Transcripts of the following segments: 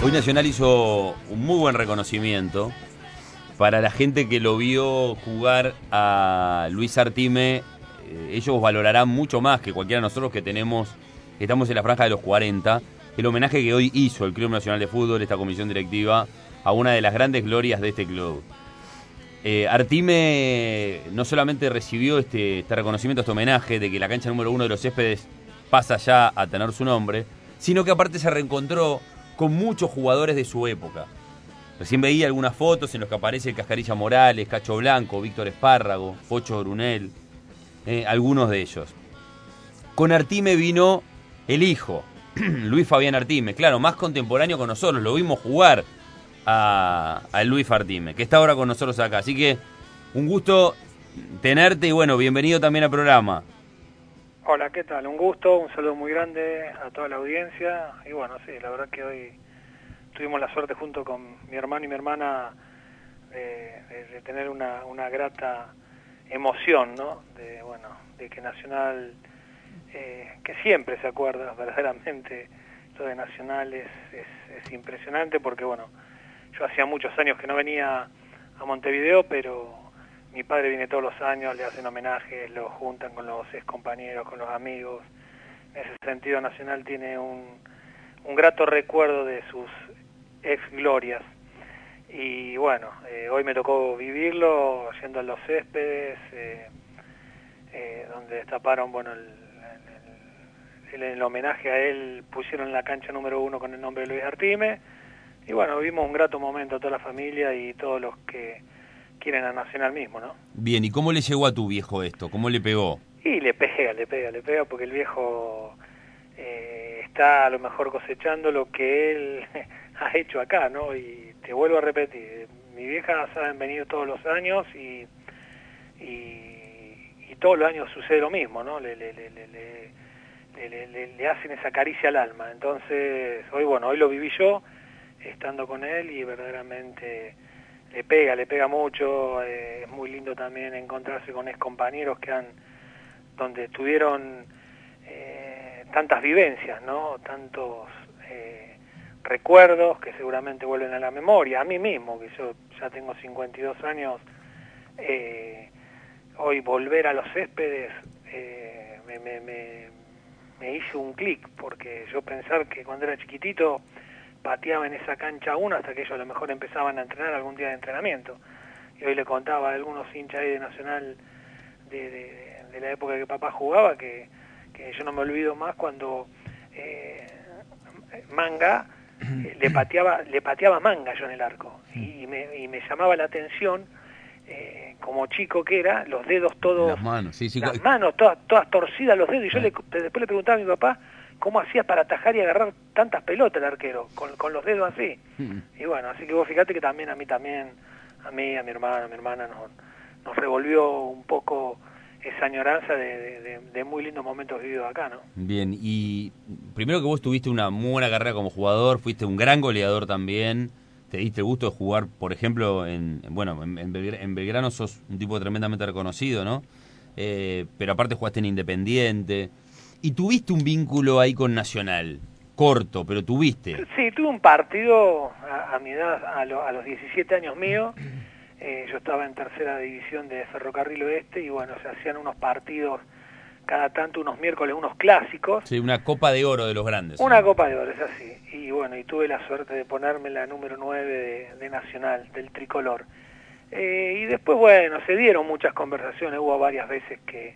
Hoy Nacional hizo un muy buen reconocimiento para la gente que lo vio jugar a Luis Artime. Ellos valorarán mucho más que cualquiera de nosotros que estamos en la franja de los 40, el homenaje que hoy hizo el Club Nacional de Fútbol, esta comisión directiva, a una de las grandes glorias de este club. Artime no solamente recibió este reconocimiento, este homenaje de que la cancha número 1 de los Céspedes pasa ya a tener su nombre, sino que aparte se reencontró con muchos jugadores de su época. Recién veía algunas fotos en las que aparece el Cascarilla Morales, Cacho Blanco, Víctor Espárrago, Pocho Brunel, algunos de ellos. Con Artime vino el hijo, Luis Fabián Artime, claro, más contemporáneo con nosotros, lo vimos jugar a Luis Artime, que está ahora con nosotros acá. Así que un gusto tenerte y bueno, bienvenido también al programa. Hola, ¿qué tal? Un gusto, un saludo muy grande a toda la audiencia. Y bueno, sí, la verdad que hoy tuvimos la suerte junto con mi hermano y mi hermana de tener una grata emoción, ¿no? De que Nacional, que siempre se acuerda verdaderamente, lo de Nacional es impresionante porque, bueno, yo hacía muchos años que no venía a Montevideo, pero mi padre viene todos los años, le hacen homenajes, lo juntan con los ex compañeros, con los amigos. En ese sentido, Nacional tiene un grato recuerdo de sus ex glorias. Y bueno, hoy me tocó vivirlo yendo a los Céspedes, donde destaparon, bueno, el homenaje a él, pusieron la cancha número 1 con el nombre de Luis Artime. Y bueno, vivimos un grato momento toda la familia y todos los que quieren a Nacional mismo, ¿no? Bien, ¿y cómo le llegó a tu viejo esto? ¿Cómo le pegó? Y le pega, porque el viejo está a lo mejor cosechando lo que él ha hecho acá, ¿no? Y te vuelvo a repetir, mi vieja saben venir todos los años y todos los años sucede lo mismo, ¿no? Le hacen esa caricia al alma. Entonces, hoy lo viví yo, estando con él, y verdaderamente le pega mucho. Es muy lindo también encontrarse con ex compañeros donde tuvieron tantas vivencias, ¿no? Tantos recuerdos que seguramente vuelven a la memoria. A mí mismo, que yo ya tengo 52 años, hoy volver a los Céspedes me hizo un clic, porque yo pensar que cuando era chiquitito pateaba en esa cancha 1 hasta que ellos a lo mejor empezaban a entrenar algún día de entrenamiento. Y hoy le contaba a algunos hinchas ahí de Nacional de la época que papá jugaba, que yo no me olvido más cuando Manga le pateaba Manga yo en el arco. Y me llamaba la atención, como chico que era, los dedos todos, Las manos, sí. las manos todas torcidas, los dedos. Y yo después le preguntaba a mi papá cómo hacía para atajar y agarrar tantas pelotas el arquero, con los dedos así. Y bueno, así que vos fíjate que también a mí, a mi hermana nos revolvió un poco esa añoranza de muy lindos momentos vividos acá, ¿no? Bien, y primero que vos tuviste una muy buena carrera como jugador, fuiste un gran goleador también, te diste el gusto de jugar, por ejemplo, en Belgrano sos un tipo tremendamente reconocido, ¿no? Pero aparte jugaste en Independiente, y tuviste un vínculo ahí con Nacional, corto, pero tuviste. Sí, tuve un partido a mi edad, a los 17 años míos. Yo estaba en tercera división de Ferrocarril Oeste y bueno, se hacían unos partidos cada tanto, unos miércoles, unos clásicos. Sí, una Copa de Oro de los grandes. Una Copa de Oro, es así. Y bueno, y tuve la suerte de ponerme la número 9 de Nacional, del tricolor. Y después, bueno, se dieron muchas conversaciones, hubo varias veces que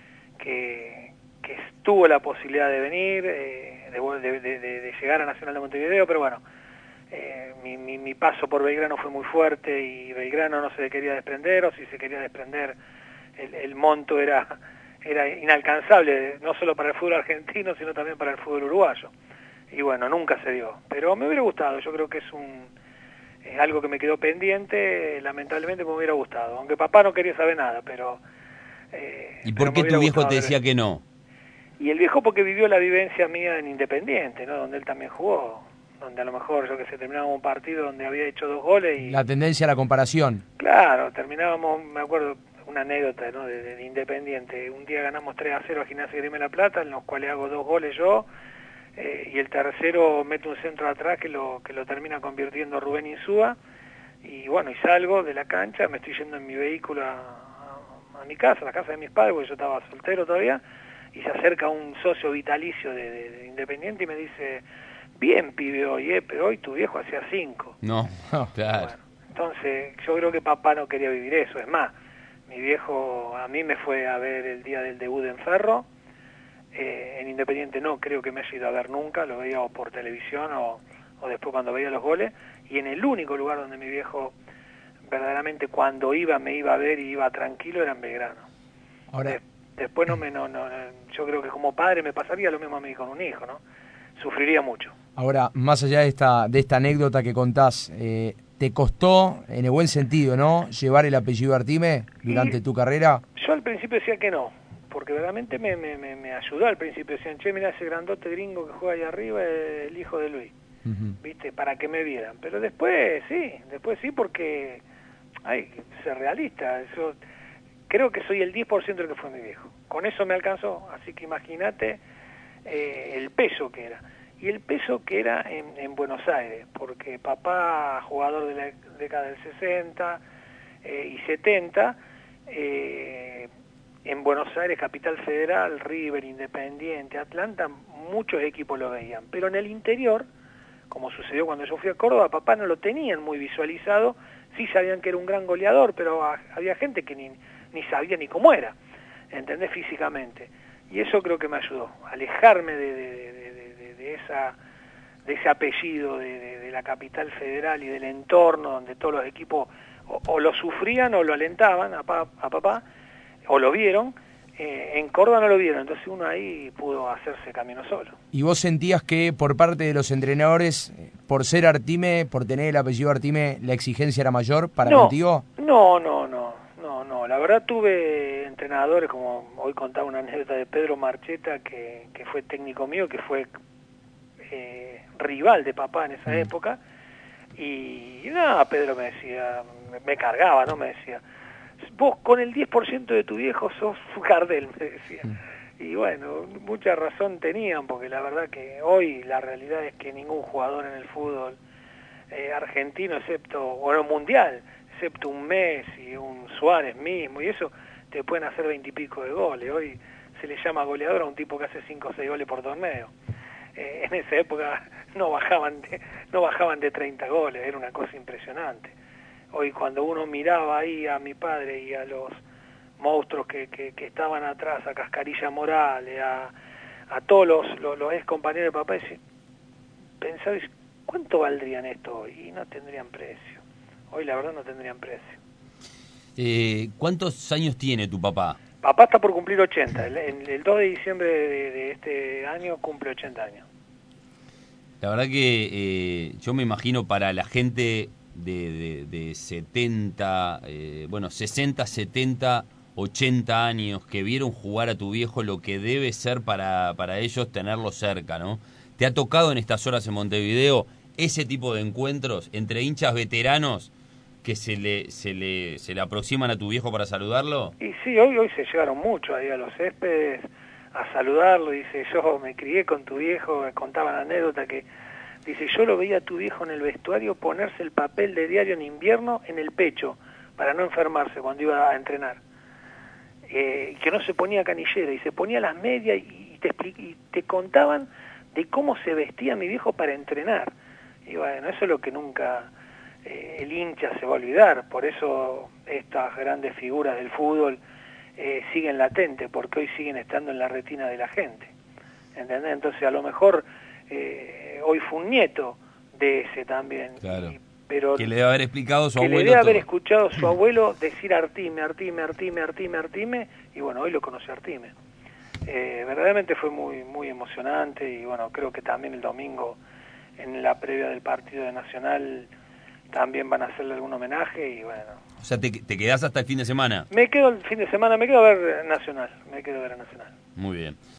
tuvo la posibilidad de venir, de llegar a Nacional de Montevideo, pero bueno, mi paso por Belgrano fue muy fuerte y Belgrano no se le quería desprender, o si se quería desprender, el monto era inalcanzable, no solo para el fútbol argentino, sino también para el fútbol uruguayo. Y bueno, nunca se dio. Pero me hubiera gustado, yo creo que es algo que me quedó pendiente, lamentablemente me hubiera gustado, aunque papá no quería saber nada, pero... ¿Y por qué tu viejo te decía que no? Y el viejo porque vivió la vivencia mía en Independiente, ¿no? Donde él también jugó, donde a lo mejor, yo que sé, terminábamos un partido donde había hecho 2 goles y... La tendencia a la comparación. Claro, terminábamos, me acuerdo, una anécdota, ¿no? de Independiente. Un día ganamos 3-0 a Gimnasia y Grima de la Plata, en los cuales hago 2 goles yo, y el tercero mete un centro atrás que lo termina convirtiendo Rubén Insúa, y bueno, y salgo de la cancha, me estoy yendo en mi vehículo a mi casa, a la casa de mis padres, porque yo estaba soltero todavía, y se acerca un socio vitalicio de Independiente y me dice, bien pibe hoy, pero hoy tu viejo hacía 5. No, claro. Bueno, entonces yo creo que papá no quería vivir eso, es más, mi viejo a mí me fue a ver el día del debut en Ferro, en Independiente no creo que me haya ido a ver nunca, lo veía o por televisión o después cuando veía los goles, y en el único lugar donde mi viejo verdaderamente cuando iba me iba a ver y iba tranquilo era en Belgrano. Ahora, Después yo creo que como padre me pasaría lo mismo a mí con un hijo, ¿no? Sufriría mucho. ahora, más allá de esta anécdota que contás, ¿te costó, en el buen sentido, ¿no?, llevar el apellido Artime durante tu carrera? Yo al principio decía que no, porque verdaderamente me ayudó al principio. Decían, che, mira ese grandote gringo que juega ahí arriba, el hijo de Luis. ¿Viste? Para que me vieran. Pero después sí, porque hay que ser realista. Yo creo que soy el 10% de lo que fue mi viejo. Con eso me alcanzó, así que imagínate el peso que era. Y el peso que era en Buenos Aires, porque papá, jugador de la década del 60 y 70, en Buenos Aires, Capital Federal, River, Independiente, Atlanta, muchos equipos lo veían. Pero en el interior, como sucedió cuando yo fui a Córdoba, papá no lo tenían muy visualizado, sí sabían que era un gran goleador, pero había gente que ni sabía ni cómo era, ¿entendés? Físicamente. Y eso creo que me ayudó, alejarme de ese apellido de la capital federal y del entorno donde todos los equipos o lo sufrían o lo alentaban a papá, o lo vieron. En Córdoba no lo vieron, entonces uno ahí pudo hacerse camino solo. ¿Y vos sentías que por parte de los entrenadores, por ser Artime, por tener el apellido Artime, la exigencia era mayor contigo? No. La verdad tuve entrenadores, como hoy contaba una anécdota de Pedro Marcheta, que fue técnico mío, que fue rival de papá en esa época. Y nada, Pedro me decía, me cargaba, ¿no? Me decía, vos con el 10% de tu viejo sos Gardel, me decía. Y bueno, mucha razón tenían, porque la verdad que hoy la realidad es que ningún jugador en el fútbol argentino, o mundial, excepto un Messi, un Suárez mismo, y eso te pueden hacer 20 y pico de goles. Hoy se le llama goleador a un tipo que hace 5 o 6 goles por torneo. En esa época no bajaban de 30 goles, era una cosa impresionante. Hoy cuando uno miraba ahí a mi padre y a los monstruos que estaban atrás, a Cascarilla Morales, a todos los ex compañeros de papá, pensaba, ¿cuánto valdrían esto hoy? Y no tendrían precio. Hoy la verdad no tendrían precio. ¿Cuántos años tiene tu papá? Papá está por cumplir 80. El 2 de diciembre de este año cumple 80 años. La verdad que yo me imagino para la gente de 70, 60, 70, 80 años que vieron jugar a tu viejo, lo que debe ser para ellos tenerlo cerca, ¿no? ¿Te ha tocado en estas horas en Montevideo ese tipo de encuentros entre hinchas veteranos que se le aproximan a tu viejo para saludarlo? Y sí, hoy se llegaron mucho ahí a los céspedes a saludarlo. Dice, yo me crié con tu viejo, me contaban anécdota que dice, yo lo veía a tu viejo en el vestuario ponerse el papel de diario en invierno en el pecho para no enfermarse cuando iba a entrenar. Que no se ponía canillera y se ponía las medias y te contaban de cómo se vestía mi viejo para entrenar. Y bueno, eso es lo que nunca el hincha se va a olvidar. Por eso estas grandes figuras del fútbol siguen latentes, porque hoy siguen estando en la retina de la gente. ¿Entendés? Entonces a lo mejor hoy fue un nieto de ese también. Claro. Pero que le debe haber explicado su abuelo. Que le debe haber todo. escuchado a su abuelo decir Artime, y bueno, hoy lo conoció Artime. Verdaderamente fue muy, muy emocionante, y bueno, creo que también el domingo, en la previa del partido de Nacional, también van a hacerle algún homenaje, y bueno. O sea, ¿te quedás hasta el fin de semana? Me quedo el fin de semana, me quedo a ver Nacional. Muy bien.